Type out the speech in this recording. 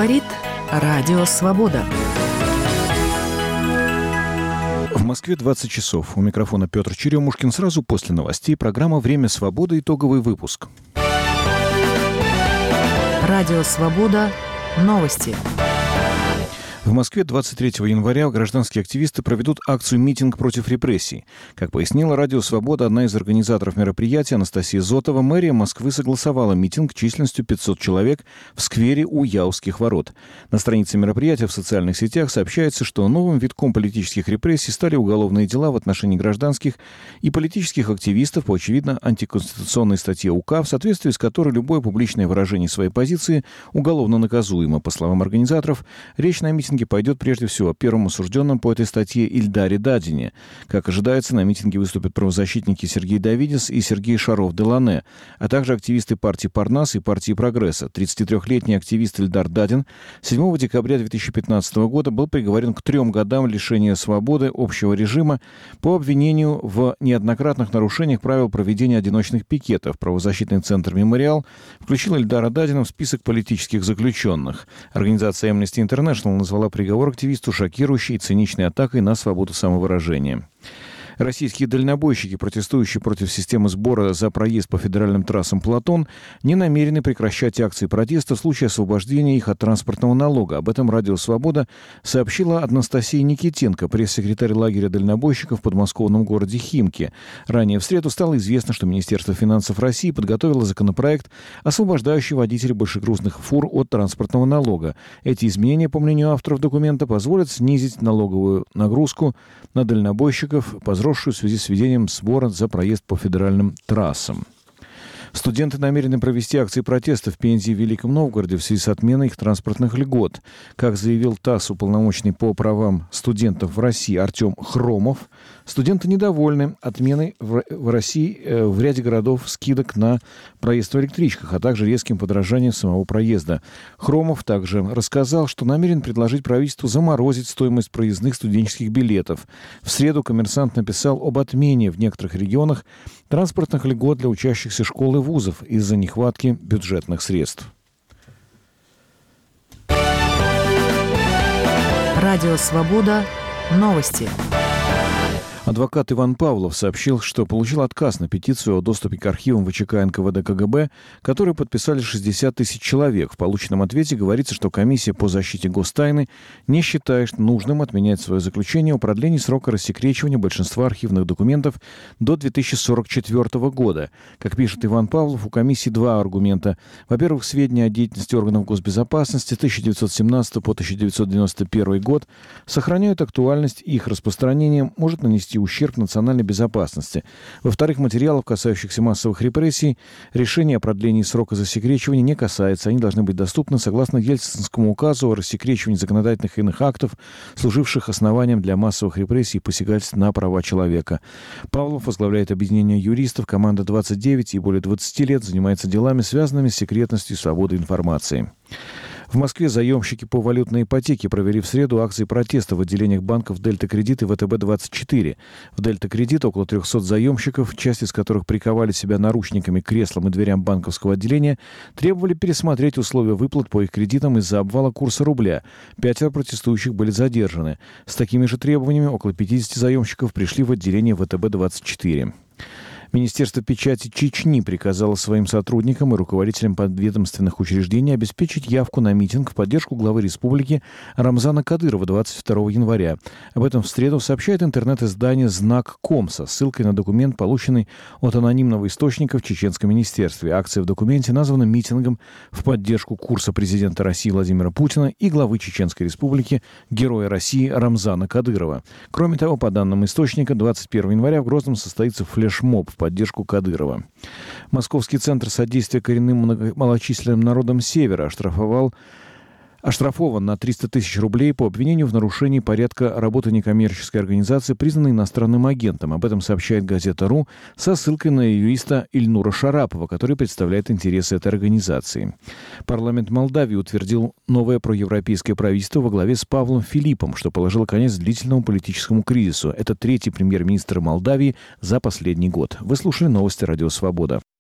Говорит Радио Свобода. В Москве 20 часов. У микрофона Петр Черемушкин. Сразу после новостей программа «Время свободы». Итоговый выпуск. Радио Свобода. Новости. В Москве 23 января гражданские активисты проведут акцию-митинг против репрессий. Как пояснила Радио Свобода, одна из организаторов мероприятия, Анастасия Зотова, мэрия Москвы согласовала митинг численностью 500 человек в сквере у Яузских ворот. На странице мероприятия в социальных сетях сообщается, что новым витком политических репрессий стали уголовные дела в отношении гражданских и политических активистов по, очевидно, антиконституционной статье УК, в соответствии с которой любое публичное выражение своей позиции уголовно наказуемо. По словам организаторов, речь на митинге пойдет прежде всего о первом осужденном по этой статье Ильдаре Дадине. Как ожидается, на митинге выступят правозащитники Сергей Давидис и Сергей Шаров-Делане, а также активисты партии «Парнас» и партии «Прогресса». 33-летний активист Ильдар Дадин 7 декабря 2015 года был приговорен к 3 годам лишения свободы общего режима по обвинению в неоднократных нарушениях правил проведения одиночных пикетов. Правозащитный центр «Мемориал» включил Ильдара Дадина в список политических заключенных. Организация Amnesty International назвала приговор активисту шокирующей и циничной атакой на свободу самовыражения. Российские дальнобойщики, протестующие против системы сбора за проезд по федеральным трассам «Платон», не намерены прекращать акции протеста в случае освобождения их от транспортного налога. Об этом Радио Свобода сообщила Анастасия Никитенко, пресс-секретарь лагеря дальнобойщиков в подмосковном городе Химки. Ранее в среду стало известно, что Министерство финансов России подготовило законопроект, освобождающий водителей большегрузных фур от транспортного налога. Эти изменения, по мнению авторов документа, позволят снизить налоговую нагрузку на дальнобойщиков, возросшую в связи с введением сбора за проезд по федеральным трассам. Студенты намерены провести акции протеста в Пензе и Великом Новгороде в связи с отменой их транспортных льгот. Как заявил ТАСС уполномоченный по правам студентов в России Артем Хромов, студенты недовольны отменой в России в ряде городов скидок на проезд в электричках, а также резким подорожанием самого проезда. Хромов также рассказал, что намерен предложить правительству заморозить стоимость проездных студенческих билетов. В среду «Коммерсант» написал об отмене в некоторых регионах транспортных льгот для учащихся школ и вузов из-за нехватки бюджетных средств. Радио Свобода. Новости. Адвокат Иван Павлов сообщил, что получил отказ на петицию о доступе к архивам ВЧК НКВД КГБ, которую подписали 60 тысяч человек. В полученном ответе говорится, что комиссия по защите гостайны не считает нужным отменять свое заключение о продлении срока рассекречивания большинства архивных документов до 2044 года. Как пишет Иван Павлов, у комиссии два аргумента. Во-первых, сведения о деятельности органов госбезопасности 1917 по 1991 год сохраняют актуальность, и их распространение может нанести ущерб национальной безопасности. Во-вторых, материалов, касающихся массовых репрессий, решение о продлении срока засекречивания не касается. Они должны быть доступны согласно Ельцинскому указу о рассекречивании законодательных и иных актов, служивших основанием для массовых репрессий и посягательств на права человека. Павлов возглавляет объединение юристов, команда 29 и более 20 лет занимается делами, связанными с секретностью и свободой информации. В Москве заемщики по валютной ипотеке провели в среду акции протеста в отделениях банков «Дельта Кредит» и ВТБ-24. В «Дельта Кредит» около 300 заемщиков, часть из которых приковали себя наручниками к креслам и дверям банковского отделения, требовали пересмотреть условия выплат по их кредитам из-за обвала курса рубля. 5 протестующих были задержаны. С такими же требованиями около 50 заемщиков пришли в отделение ВТБ-24. Министерство печати Чечни приказало своим сотрудникам и руководителям подведомственных учреждений обеспечить явку на митинг в поддержку главы республики Рамзана Кадырова 22 января. Об этом в среду сообщает интернет-издание «Знак.ком» со ссылкой на документ, полученный от анонимного источника в чеченском министерстве. Акция в документе названа митингом в поддержку курса президента России Владимира Путина и главы Чеченской республики, героя России Рамзана Кадырова. Кроме того, по данным источника, 21 января в Грозном состоится флешмоб в поддержку Кадырова. Московский центр содействия коренным малочисленным народам Севера оштрафован на 300 тысяч рублей по обвинению в нарушении порядка работы некоммерческой организации, признанной иностранным агентом. Об этом сообщает газета «Ру» со ссылкой на юриста Ильнура Шарапова, который представляет интересы этой организации. Парламент Молдавии утвердил новое проевропейское правительство во главе с Павлом Филиппом, что положило конец длительному политическому кризису. Это третий премьер-министр Молдавии за последний год. Вы слушали новости «Радио Свобода».